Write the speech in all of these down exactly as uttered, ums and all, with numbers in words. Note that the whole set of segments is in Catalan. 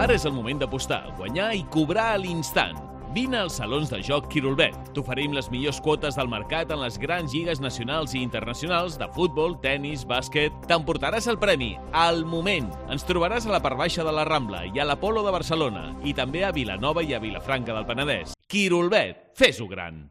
Ara és el moment d'apostar, guanyar i cobrar a l'instant. Vine als salons de joc Quirolbet. T'oferim les millors quotes del mercat en les grans lligues nacionals i internacionals de futbol, tennis, bàsquet. T'emportaràs el premi al moment. Ens trobaràs a la part baixa de la Rambla i a l'Apolo de Barcelona i també a Vilanova i a Vilafranca del Penedès. Quirolbet, fes-ho gran.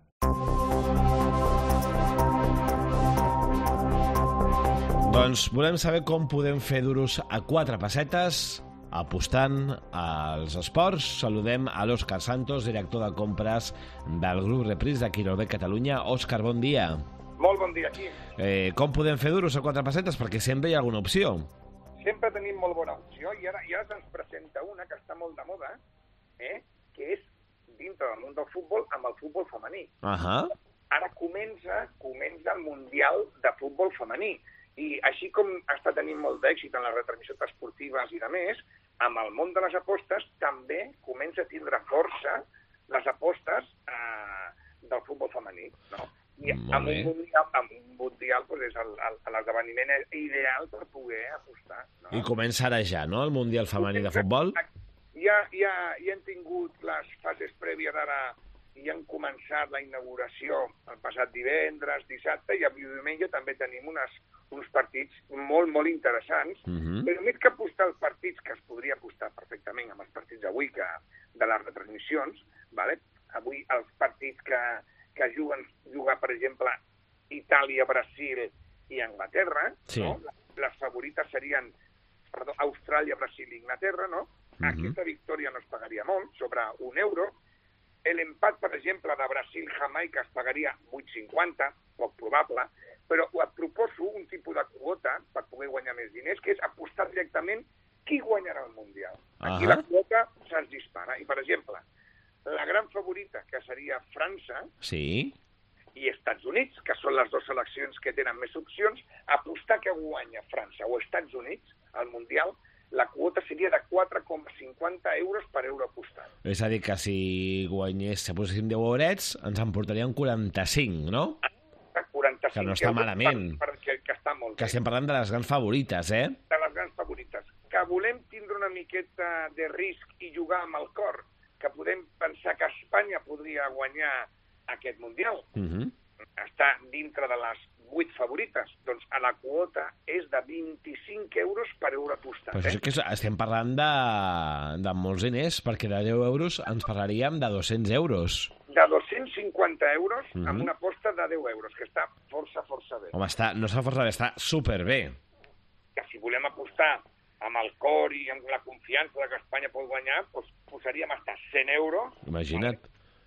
Doncs volem saber com podem fer duros a quatre pessetes apostant als esports. Saludem a l'Òscar Santos, director de compres del grup Repris de Quirolbet Catalunya. Òscar, bon dia. Molt bon dia, Quim. Eh, com podem fer duros a quatre pessetes? Perquè sempre hi ha alguna opció. Sempre tenim molt bona opció i ara, i ara se'ns presenta una que està molt de moda, eh? que és dintre del món del futbol amb el futbol femení. Uh -huh. Ara comença, comença el Mundial de Futbol Femení. I així com està tenint molt d'èxit en les retransmissions esportives i de més, amb el món de les apostes també comença a tindre força les apostes eh, del futbol femení. No? I amb un mundial, amb un mundial doncs és l'esdeveniment ideal per poder apostar. No? I comença ara ja, no?, el Mundial Femení de Futbol? Ja, ja, ja hem tingut les fases prèvies ara i han començat la inauguració el passat divendres, dissabte, i avui diumenge també tenim unes, uns partits molt, molt interessants. Uh-huh. Però més que apostar els partits, que es podria apostar perfectament amb els partits d'avui que de les retransmissions, vale? Avui els partits que, que juguen, jugar, per exemple, Itàlia, Brasil i Anglaterra, sí. No? Les favorites serien, perdó, Austràlia, Brasil i Inglaterra, no? Uh-huh. Aquesta victòria no es pagaria molt, sobre un euro. L'empat, per exemple, de Brasil-Jamaica es pagaria vuit cinquanta, poc probable, però et proposo un tipus de quota per poder guanyar més diners, que és apostar directament qui guanyarà el Mundial. Aquí uh -huh. la quota se'ns dispara. I, per exemple, la gran favorita, que seria França, sí. i Estats Units, que són les dues seleccions que tenen més opcions, apostar que guanya França o Estats Units al Mundial, la quota seria de quatre coma cinquanta euros per euro apostat. És a dir, que si guanyés, si poséssim deu eurets, ens emportaríem quaranta-cinc, no? quaranta-cinc. Que no està malament. Per, per, que, que està molt que bé. estem parlant de les grans favorites, eh? De les grans favorites. Que volem tindre una miqueta de risc i jugar amb el cor, que podem pensar que Espanya podria guanyar aquest Mundial. Uh -huh. Està dintre de les vuit favorites, doncs a la quota és de vint-i-cinc euros per euro apostat. Però eh? que estem parlant de, de molts diners, perquè de deu euros ens parlaríem de dos-cents euros. De dos-cents cinquanta euros uh -huh. amb una aposta de deu euros, que està força, força bé. Home, està, no està força bé, està superbé. Que si volem apostar amb el cor i amb la confiança de que Espanya pot guanyar, doncs posaríem hasta cent euros. Imagina't.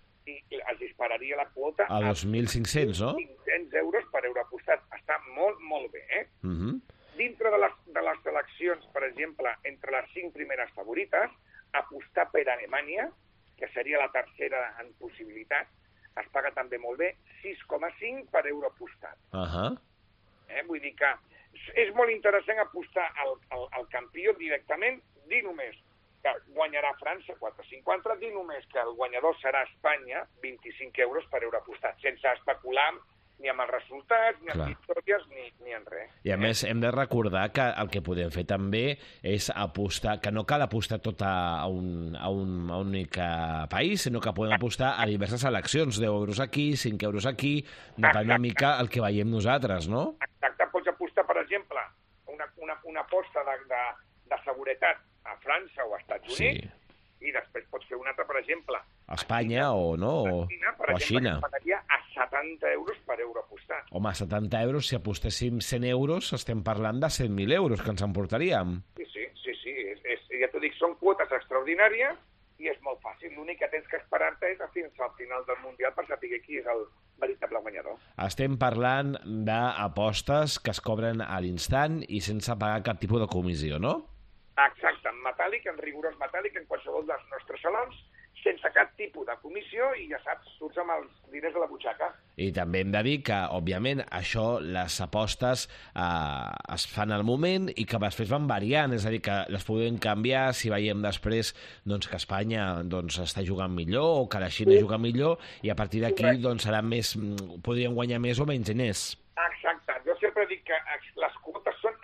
I es dispararia la quota a dos mil cinc-cents, no? cinc-cents euros per euro apostat. Està molt, molt bé, eh? Uh -huh. Dintre de les, de les seleccions, per exemple, entre les cinc primeres favorites, apostar per Alemanya, que seria la tercera en possibilitat, es paga també molt bé, sis coma cinc per euro apostat. Uh -huh. eh? Vull dir que és molt interessant apostar al, al, al campió directament, dir només que guanyarà França, quatre coma cinquanta, dir només que el guanyador serà Espanya, vint-i-cinc euros per euro apostat, sense especular ni amb els resultats, ni amb Clar. victòries, ni, ni en res. I a eh? més hem de recordar que el que podem fer també és apostar, que no cal apostar tot a un, a un, a un únic país, sinó que podem apostar a diverses seleccions, deu euros aquí, cinc euros aquí, depèn una mica el que veiem nosaltres, no? Exacte, pots apostar, per exemple, una, una, una aposta de, de, de seguretat a França o a Estats Units, sí. i després pots fer una altra, per exemple, a Espanya o no, o, a Xina, per o a exemple, Xina. Que pagaria a setanta euros per euro apostat. Home, setanta euros, si apostéssim cent euros, estem parlant de cent mil euros que ens emportaríem. Sí, sí, sí, sí. És, és, ja t'ho dic, són quotes extraordinàries i és molt fàcil. L'únic que tens que esperar-te és fins al final del Mundial per saber qui és el veritable guanyador. Estem parlant d'apostes que es cobren a l'instant i sense pagar cap tipus de comissió, no? Exacte, en metàl·lic, en rigorós metàl·lic, en qualsevol dels nostres salons, sense cap tipus de comissió i ja saps, surts amb els diners de la butxaca. I també hem de dir que, òbviament, això, les apostes eh, es fan al moment i que després van variant, és a dir, que les podem canviar si veiem després doncs, que Espanya doncs, està jugant millor o que la Xina sí. juga millor i a partir d'aquí doncs, serà més, podrien guanyar més o menys diners. Exacte, jo sempre dic que les quotes són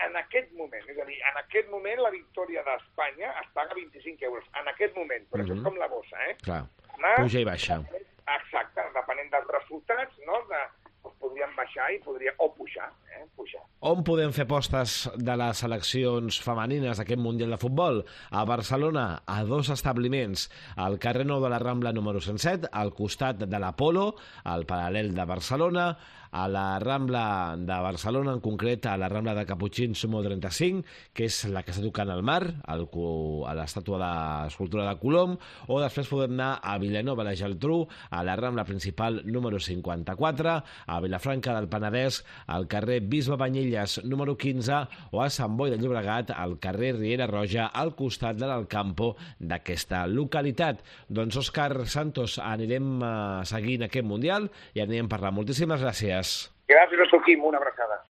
en aquest moment. És a dir, en aquest moment la victòria d'Espanya es paga vint-i-cinc euros. En aquest moment, però mm-hmm. això és com la bossa, eh? Clar, Anar, puja i baixa. Exacte, depenent dels resultats, no? De, doncs podríem baixar i podria, o pujar, eh? Pujar. On podem fer postes de les seleccions femenines d'aquest Mundial de Futbol? A Barcelona, a dos establiments, al carrer Nou de la Rambla número cent set, al costat de l'Apolo, al paral·lel de Barcelona, a la Rambla de Barcelona, en concret a la Rambla de Caputxins número trenta-cinc, que és la que està tocant al mar, al, a l'estàtua de l'escultura de Colom, o després podem anar a Vilanova i la Geltrú, a la Rambla principal número cinquanta-quatre, a Vilafranca del Penedès, al carrer Bisbe Banyelles número quinze, o a Sant Boi de Llobregat, al carrer Riera Roja, al costat de l'Alcampo d'aquesta localitat. Doncs, Òscar Santos, anirem uh, seguint aquest Mundial i anirem parlant. Moltíssimes gràcies. Gràcies a tu, Quim. Una abraçada.